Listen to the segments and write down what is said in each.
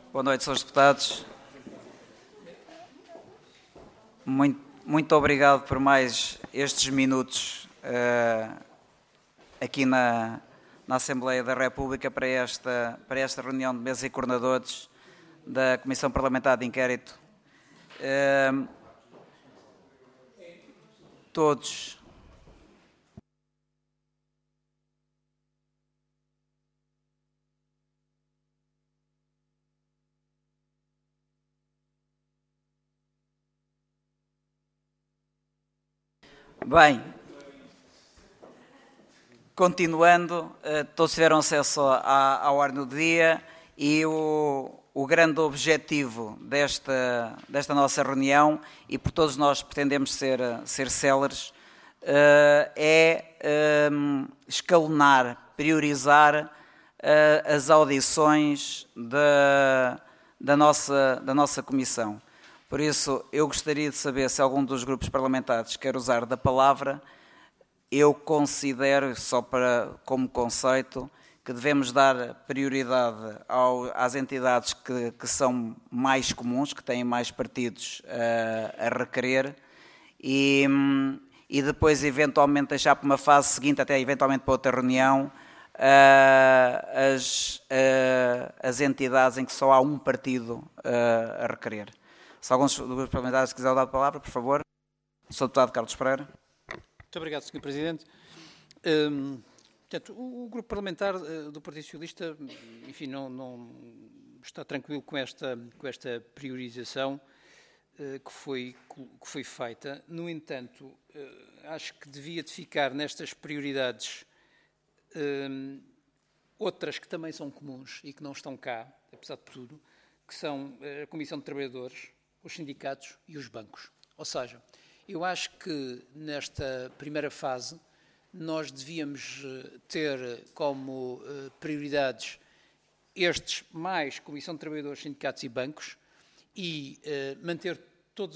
Boa noite, senhores deputados. Muito obrigado por mais estes minutos aqui na Assembleia da República para esta reunião de mesa e coordenadores da Comissão Parlamentar de Inquérito. Todos. Bem, continuando, todos tiveram acesso à ordem do dia e o grande objetivo desta nossa reunião, e por todos nós pretendemos ser céleres, é escalonar, priorizar as audições da nossa Comissão. Por isso, eu gostaria de saber se algum dos grupos parlamentares quer usar da palavra. Eu considero, como conceito, que devemos dar prioridade às entidades que são mais comuns, que têm mais partidos a requerer, e depois, eventualmente, deixar para uma fase seguinte, até eventualmente para outra reunião, as entidades em que só há um partido a requerer. Se alguns dos grupos parlamentares quiser dar a palavra, por favor. Sr. Deputado Carlos Pereira. Muito obrigado, Sr. Presidente. Portanto, o Grupo Parlamentar do Partido Socialista, enfim, não está tranquilo com esta priorização que foi feita. No entanto, acho que devia de ficar nestas prioridades outras que também são comuns e que não estão cá, apesar de tudo, que são a Comissão de Trabalhadores, os sindicatos e os bancos. Ou seja, eu acho que nesta primeira fase nós devíamos ter como prioridades estes mais Comissão de Trabalhadores, sindicatos e bancos e manter todos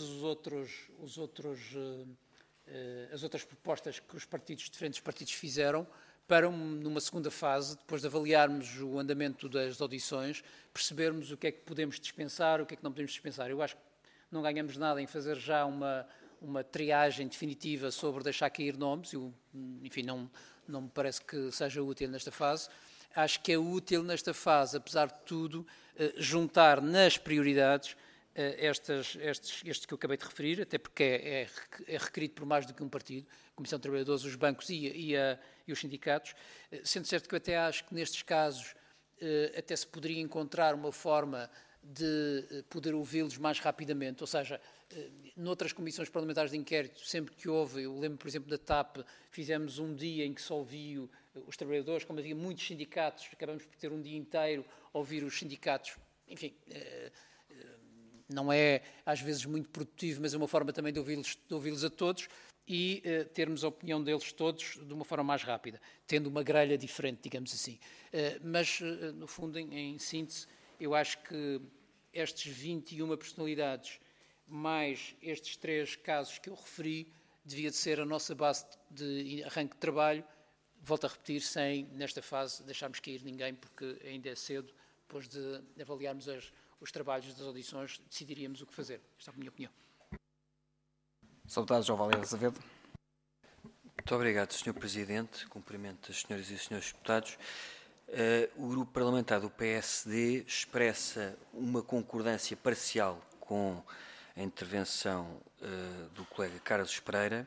as outras propostas que os diferentes partidos fizeram para numa segunda fase, depois de avaliarmos o andamento das audições, percebermos o que é que podemos dispensar, o que é que não podemos dispensar. Eu acho que não ganhamos nada em fazer já uma triagem definitiva sobre deixar cair nomes. Enfim, não me parece que seja útil nesta fase. Acho que é útil nesta fase, apesar de tudo, juntar nas prioridades estes que eu acabei de referir, até porque é requerido por mais do que um partido, a Comissão de Trabalhadores, os bancos e os sindicatos, sendo certo que eu até acho que nestes casos até se poderia encontrar uma forma de poder ouvi-los mais rapidamente, ou seja, noutras comissões parlamentares de inquérito, sempre que houve, eu lembro, por exemplo, da TAP, fizemos um dia em que só ouvi os trabalhadores, como havia muitos sindicatos, acabamos por ter um dia inteiro a ouvir os sindicatos, enfim, não é às vezes muito produtivo, mas é uma forma também de ouvi-los a todos e termos a opinião deles todos de uma forma mais rápida, tendo uma grelha diferente, digamos assim. Mas, no fundo, em síntese, eu acho que estes 21 personalidades, mais estes 3 casos que eu referi, devia de ser a nossa base de arranque de trabalho. Volto a repetir, sem, nesta fase, deixarmos cair ninguém, porque ainda é cedo, depois de avaliarmos os trabalhos das audições, decidiríamos o que fazer. Esta é a minha opinião. Sr. Deputado João Valerio Azevedo. Muito obrigado, Sr. Presidente. Cumprimento as senhoras e os senhores deputados. O Grupo Parlamentar do PSD expressa uma concordância parcial com a intervenção do colega Carlos Pereira,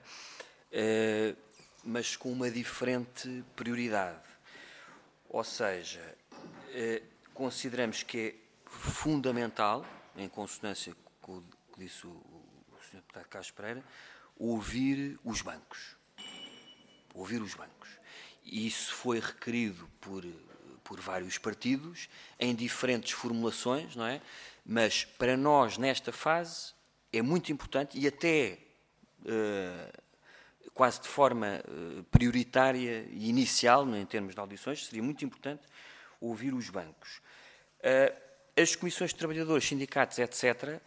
mas com uma diferente prioridade. Ou seja, consideramos que é fundamental, em consonância com o que disse o Sr. Deputado Carlos Pereira, ouvir os bancos. E isso foi requerido por vários partidos, em diferentes formulações, não é? Mas para nós, nesta fase, é muito importante e até quase de forma prioritária e inicial, em termos de audições, seria muito importante ouvir os bancos. As comissões de trabalhadores, sindicatos, etc.,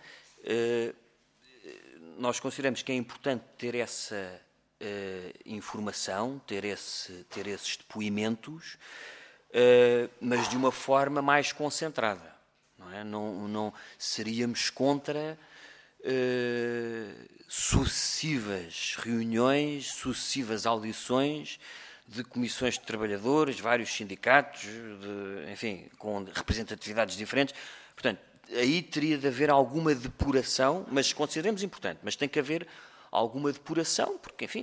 nós consideramos que é importante ter essa informação, ter esses depoimentos, mas de uma forma mais concentrada, não é? Não seríamos contra sucessivas reuniões, sucessivas audições de comissões de trabalhadores, vários sindicatos, enfim, com representatividades diferentes. Portanto, aí teria de haver alguma depuração, mas consideremos importante, mas tem que haver alguma depuração, porque, enfim,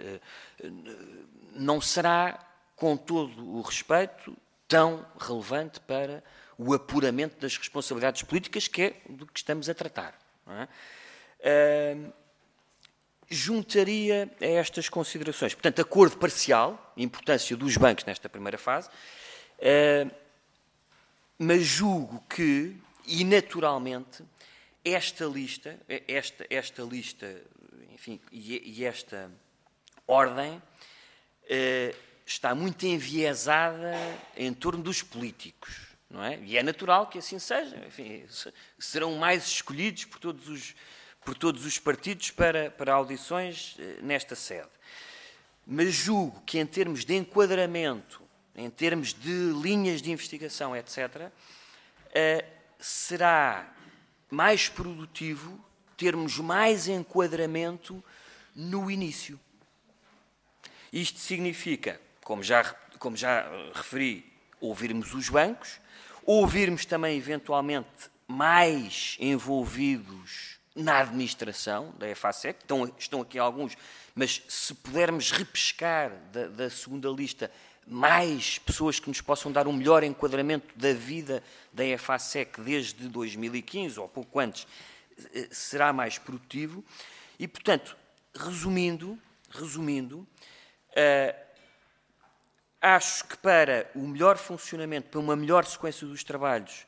não será, com todo o respeito, tão relevante para o apuramento das responsabilidades políticas, que é do que estamos a tratar. Não é? Juntaria a estas considerações, portanto, acordo parcial, importância dos bancos nesta primeira fase, mas julgo que, e naturalmente, esta lista, enfim, e esta ordem está muito enviesada em torno dos políticos, não é? E é natural que assim seja. Enfim, serão mais escolhidos por todos os partidos para audições nesta sede. Mas julgo que, em termos de enquadramento, em termos de linhas de investigação, etc., será mais produtivo termos mais enquadramento no início. Isto significa, como já referi, ouvirmos os bancos, ouvirmos também, eventualmente, mais envolvidos na administração da EFASEC. Estão aqui alguns, mas se pudermos repescar da segunda lista mais pessoas que nos possam dar um melhor enquadramento da vida da EFASEC desde 2015, ou pouco antes, será mais produtivo. E, portanto, resumindo, acho que para o melhor funcionamento, para uma melhor sequência dos trabalhos,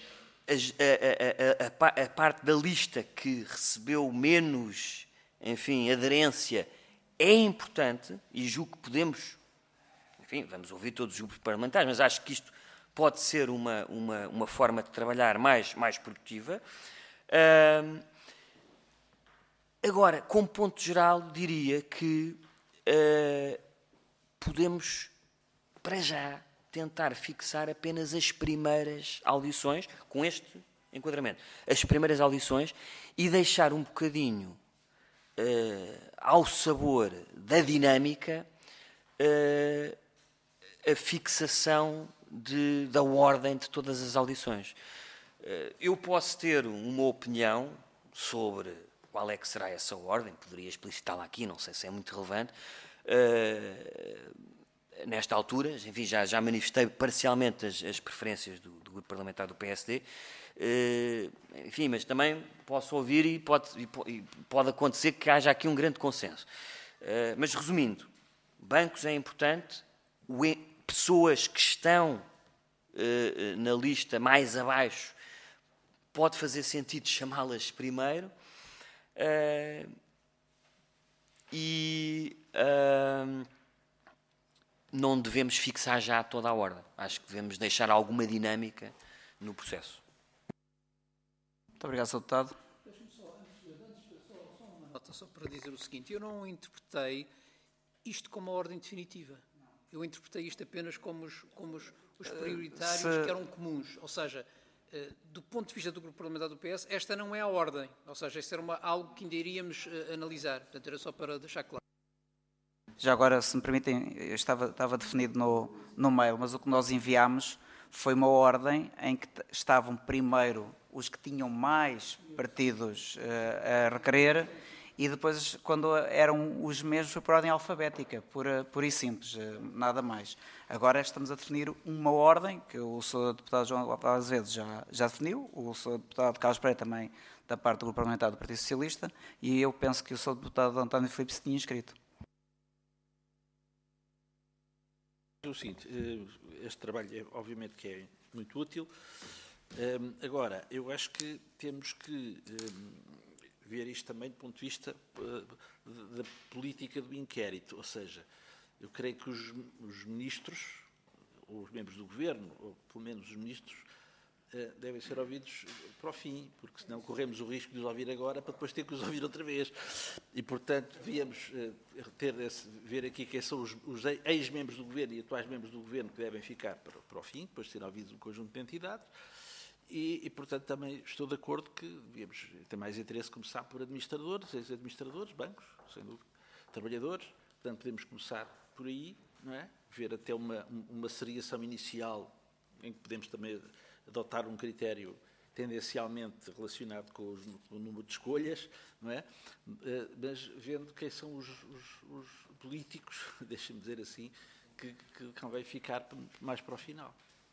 a parte da lista que recebeu menos, enfim, aderência é importante, e julgo que podemos, enfim, vamos ouvir todos os grupos parlamentares, mas acho que isto pode ser uma forma de trabalhar mais produtiva. Agora, como ponto geral, diria que podemos, para já, tentar fixar apenas as primeiras audições, com este enquadramento, as primeiras audições, e deixar um bocadinho ao sabor da dinâmica a fixação da ordem de todas as audições. Eu posso ter uma opinião sobre qual é que será essa ordem, poderia explicitá-la aqui, não sei se é muito relevante. Nesta altura, enfim, já manifestei parcialmente as preferências do grupo parlamentar do PSD, enfim, mas também posso ouvir e pode acontecer que haja aqui um grande consenso. Mas, resumindo, bancos é importante, pessoas que estão na lista mais abaixo, pode fazer sentido chamá-las primeiro, não devemos fixar já toda a ordem. Acho que devemos deixar alguma dinâmica no processo. Muito obrigado, Sr. Deputado. Deixe-me só, uma nota só para dizer o seguinte. Eu não interpretei isto como a ordem definitiva. Eu interpretei isto apenas como os prioritários que eram comuns. Ou seja, do ponto de vista do grupo parlamentar do PS, esta não é a ordem. Ou seja, isto era algo que ainda iríamos analisar. Portanto, era só para deixar claro. Já agora, se me permitem, estava definido no mail, mas o que nós enviámos foi uma ordem em que estavam primeiro os que tinham mais partidos a requerer, e depois, quando eram os mesmos, foi por ordem alfabética, por e simples, nada mais. Agora estamos a definir uma ordem, que o Sr. Deputado João Lopes Azevedo já definiu, o Sr. Deputado Carlos Pereira também, da parte do grupo parlamentar do Partido Socialista, e eu penso que o Sr. Deputado António Filipe se tinha inscrito. O seguinte, este trabalho obviamente que é muito útil. Agora, eu acho que temos que ver isto também do ponto de vista da política do inquérito, ou seja, eu creio que os ministros, ou os membros do governo, ou pelo menos os ministros, devem ser ouvidos para o fim, porque senão corremos o risco de os ouvir agora para depois ter que os ouvir outra vez. E, portanto, devíamos ver aqui quem são os ex-membros do governo e atuais membros do governo que devem ficar para o fim, depois de serem ouvidos um conjunto de entidades, portanto, também estou de acordo que devíamos ter mais interesse começar por administradores, ex-administradores, bancos, sem dúvida, trabalhadores. Portanto, podemos começar por aí, não é? Ver até uma seriação inicial em que podemos também adotar um critério tendencialmente relacionado com o número de escolhas, não é? Mas vendo quem são os políticos, deixem-me dizer assim, que convém ficar mais para o final.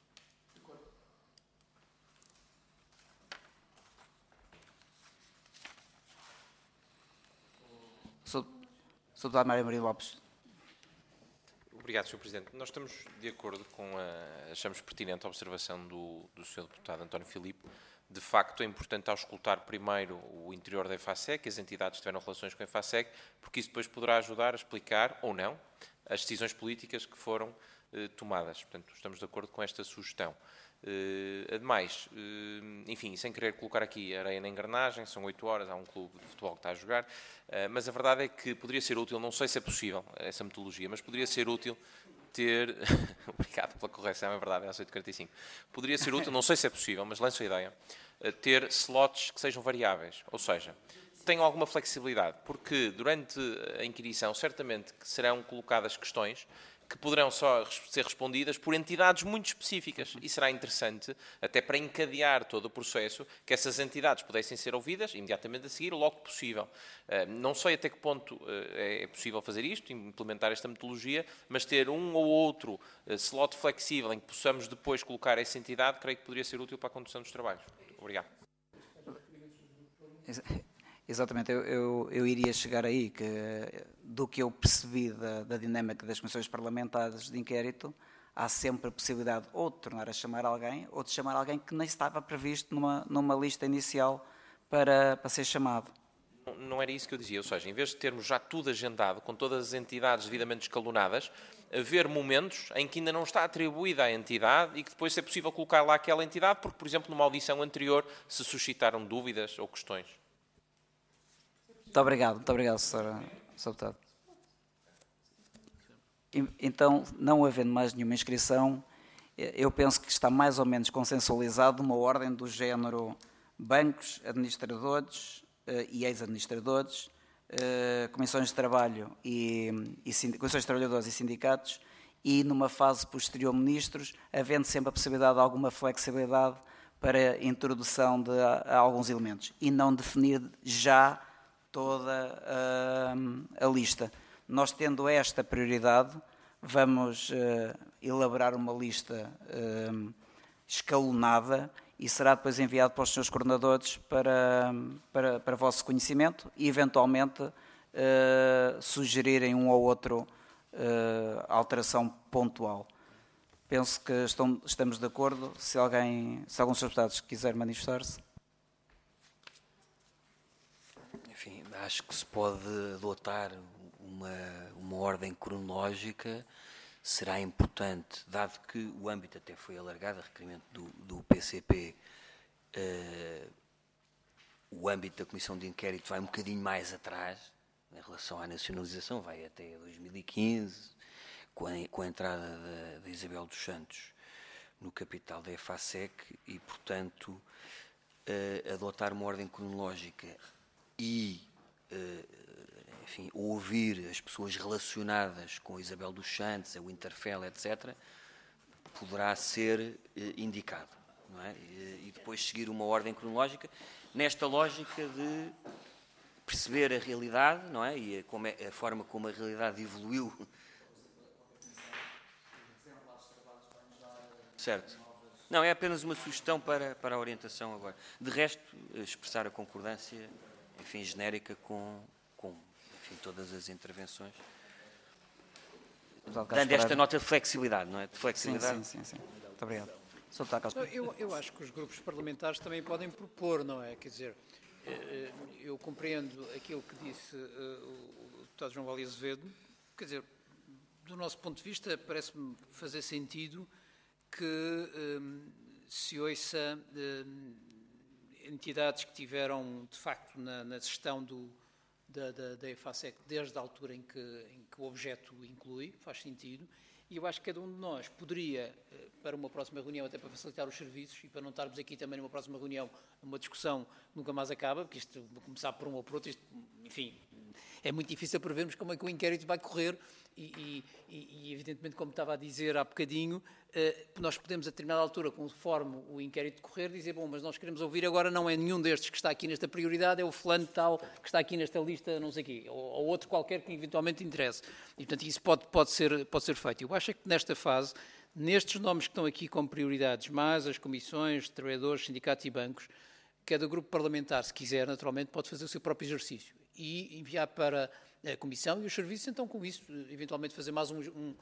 Sou deputado Mário Maria Lopes. Obrigado, Sr. Presidente. Nós estamos de acordo com achamos pertinente a observação do Sr. Deputado António Filipe. De facto, é importante auscultar primeiro o interior da EFASEC, as entidades que tiveram relações com a EFASEC, porque isso depois poderá ajudar a explicar, ou não, as decisões políticas que foram tomadas. Portanto, estamos de acordo com esta sugestão. Ademais, enfim, sem querer colocar aqui areia na engrenagem, são 8 horas, há um clube de futebol que está a jogar, mas a verdade é que poderia ser útil, não sei se é possível essa metodologia, mas poderia ser útil ter... Obrigado pela correção, é verdade, é às 8h45. Poderia ser útil, não sei se é possível, mas lanço a ideia, ter slots que sejam variáveis, ou seja, tenham alguma flexibilidade, porque durante a inquirição certamente que serão colocadas questões que poderão só ser respondidas por entidades muito específicas. E será interessante, até para encadear todo o processo, que essas entidades pudessem ser ouvidas imediatamente a seguir, logo que possível. Não sei até que ponto é possível fazer isto, implementar esta metodologia, mas ter um ou outro slot flexível em que possamos depois colocar essa entidade, creio que poderia ser útil para a condução dos trabalhos. Obrigado. Exatamente, eu iria chegar aí, que do que eu percebi da dinâmica das comissões parlamentares de inquérito, há sempre a possibilidade ou de tornar a chamar alguém, ou de chamar alguém que nem estava previsto numa lista inicial para ser chamado. Não era isso que eu dizia, ou seja, em vez de termos já tudo agendado, com todas as entidades devidamente escalonadas, haver momentos em que ainda não está atribuída à entidade e que depois é possível colocar lá aquela entidade, porque, por exemplo, numa audição anterior se suscitaram dúvidas ou questões. Muito obrigado, Sr. Deputado. Então, não havendo mais nenhuma inscrição, eu penso que está mais ou menos consensualizado uma ordem do género bancos, administradores e ex-administradores, comissões de trabalho comissões de trabalhadores e sindicatos, e numa fase posterior ministros, havendo sempre a possibilidade de alguma flexibilidade para a introdução de alguns elementos, e não definir já toda a lista. Nós, tendo esta prioridade, vamos elaborar uma lista escalonada e será depois enviado para os senhores coordenadores para vosso conhecimento e, eventualmente, sugerirem um ou outro alteração pontual. Penso que estamos de acordo. Se alguns dos deputados quiser manifestar-se. Enfim, acho que se pode adotar uma ordem cronológica. Será importante, dado que o âmbito até foi alargado, a requerimento do PCP, o âmbito da Comissão de Inquérito vai um bocadinho mais atrás, em relação à nacionalização, vai até 2015, com a entrada da Isabel dos Santos no capital da EFASEC, e, portanto, adotar uma ordem cronológica e, enfim, ouvir as pessoas relacionadas com a Isabel dos Santos, a Winterfell, etc., poderá ser indicado, não é? E depois seguir uma ordem cronológica, nesta lógica de perceber a realidade, não é? E a forma como a realidade evoluiu. Certo. Não, é apenas uma sugestão para a orientação agora. De resto, expressar a concordância, enfim, genérica com enfim, todas as intervenções, dando esta nota de flexibilidade, não é? De flexibilidade. Sim. Muito obrigado. Eu acho que os grupos parlamentares também podem propor, não é? Quer dizer, eu compreendo aquilo que disse o deputado João Vale Azevedo. Quer dizer, do nosso ponto de vista, parece-me fazer sentido que se ouça entidades que tiveram, de facto, na gestão da EFASEC desde a altura em que o objeto inclui, faz sentido, E eu acho que cada um de nós poderia, para uma próxima reunião, até para facilitar os serviços e para não estarmos aqui também numa próxima reunião, numa discussão que nunca mais acaba, porque isto, vou começar por um ou por outro, isto, enfim, é muito difícil prevermos como é que o inquérito vai correr e evidentemente, como estava a dizer há bocadinho, nós podemos a determinada altura, conforme o inquérito correr, dizer, bom, mas nós queremos ouvir agora não é nenhum destes que está aqui nesta prioridade, é o fulano tal que está aqui nesta lista, não sei o quê, ou outro qualquer que eventualmente interesse. E, portanto, isso pode ser feito. Eu acho que nesta fase, nestes nomes que estão aqui como prioridades, mais as comissões, trabalhadores, sindicatos e bancos, cada grupo parlamentar, se quiser, naturalmente, pode fazer o seu próprio exercício e enviar para a Comissão e os serviços, então, com isso, eventualmente fazer mais um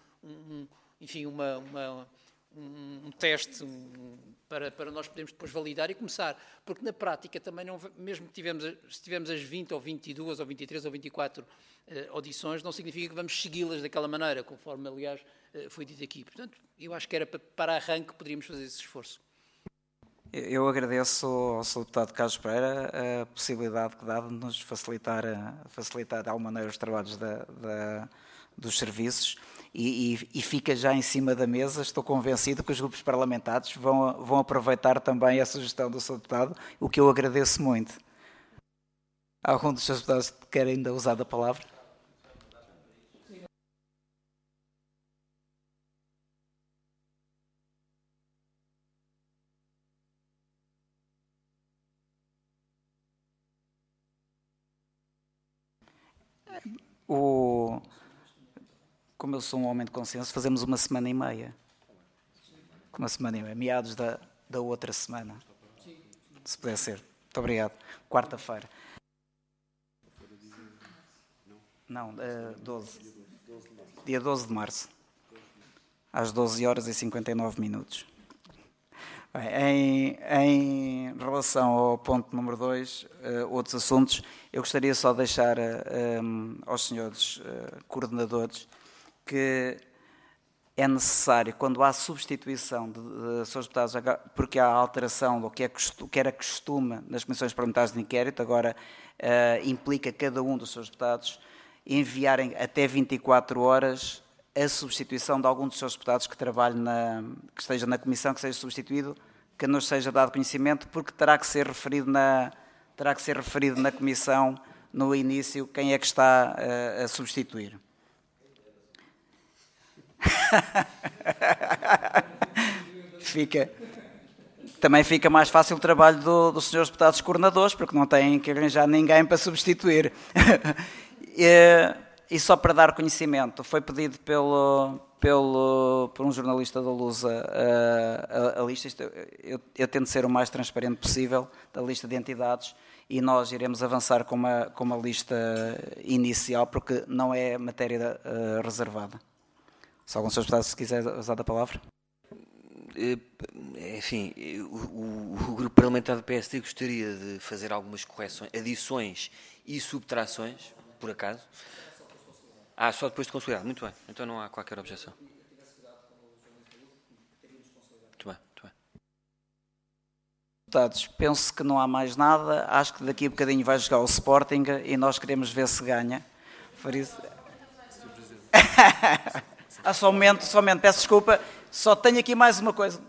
teste para nós podermos depois validar e começar. Porque, na prática, também, não, mesmo que se tivermos as 20 ou 22 ou 23 ou 24 audições, não significa que vamos segui-las daquela maneira, conforme, aliás, foi dito aqui. Portanto, eu acho que era para arranque poderíamos fazer esse esforço. Eu agradeço ao Sr. Deputado Carlos Pereira a possibilidade que dá de nos facilitar de alguma maneira os trabalhos dos serviços e fica já em cima da mesa. Estou convencido que os grupos parlamentares vão aproveitar também a sugestão do Sr. Deputado, o que eu agradeço muito. Há algum dos Srs. Deputados que quer ainda usar da palavra? Como eu sou um homem de consenso, fazemos uma semana e meia. Meados da outra semana. Se puder ser. Muito obrigado. Quarta-feira. Não, 12. Dia 12 de março. Às 12 horas e 59 minutos. Bem, em relação ao ponto número 2, outros assuntos, eu gostaria só de deixar aos senhores coordenadores que é necessário, quando há substituição de senhores deputados, porque há alteração do que era costume nas comissões parlamentares de inquérito, agora implica cada um dos senhores deputados enviarem até 24 horas a substituição de algum dos seus deputados que trabalhe que esteja na comissão, que seja substituído, que nos seja dado conhecimento, porque terá que ser referido na comissão, no início, quem é que está a substituir. Também fica mais fácil o trabalho dos senhores deputados coordenadores, porque não têm que arranjar ninguém para substituir. E só para dar conhecimento, foi pedido por um jornalista da Lusa a lista. Eu tento ser o mais transparente possível da lista de entidades e nós iremos avançar com uma lista inicial, porque não é matéria reservada. Se algum dos seus deputados quiser usar a palavra. Enfim, o Grupo Parlamentar do PSD gostaria de fazer algumas correções, adições e subtrações, por acaso. Só depois de consolidado. Muito bem. Então não há qualquer objeção. Muito bem. Deputados, penso que não há mais nada. Acho que daqui a bocadinho vai jogar o Sporting e nós queremos ver se ganha. Por isso... Só um momento, peço desculpa. Só tenho aqui mais uma coisa.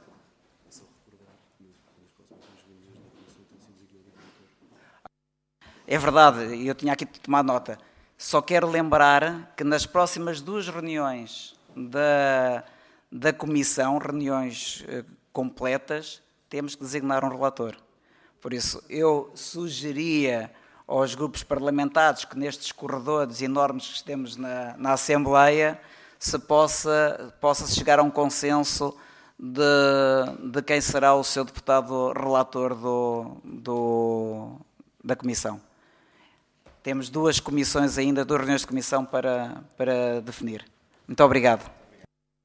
É verdade, eu tinha aqui de tomar nota. Só quero lembrar que nas próximas 2 reuniões da Comissão, reuniões completas, temos que designar um relator. Por isso, eu sugeria aos grupos parlamentares que nestes corredores enormes que temos na Assembleia se possa chegar a um consenso de quem será o seu deputado relator da Comissão. Temos 2 comissões ainda, 2 reuniões de comissão para definir. Muito obrigado.